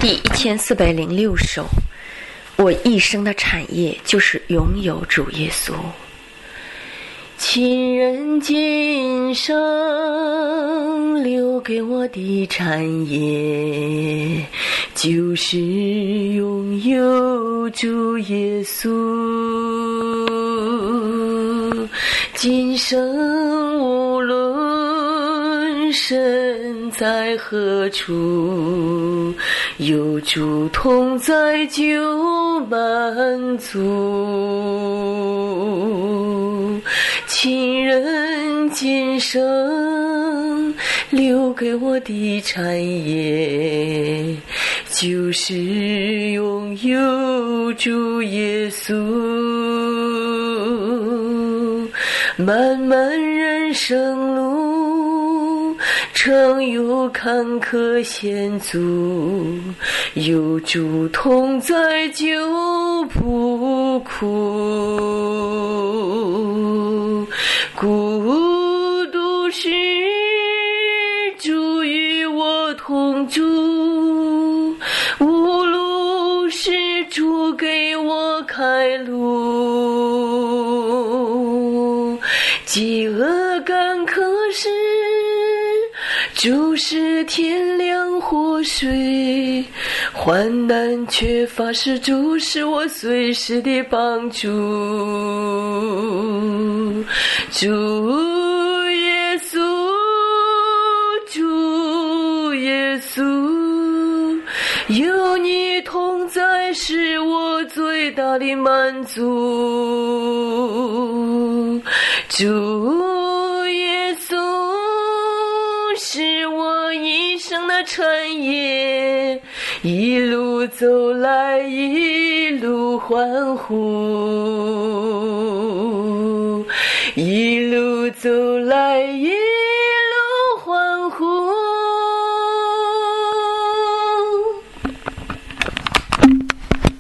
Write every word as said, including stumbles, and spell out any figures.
第一千四百零六首，我一生的产业就是拥有主耶稣。亲人今生留给我的产业，就是拥有主耶稣。今生无论身在何处，有主同在就满足。亲人今生留给我的产业，就是拥有主耶稣。漫漫人生路，常有坎坷险阻，有主同在就不苦。孤独时主与我同住，无路时主给我开路。饥饿干渴时主是天凉活水，患难缺乏时主是我随时的帮助。主耶稣，主耶稣，有你同在是我最大的满足。主耶稣是我一生的产业，一路走来一路欢呼，一路走来一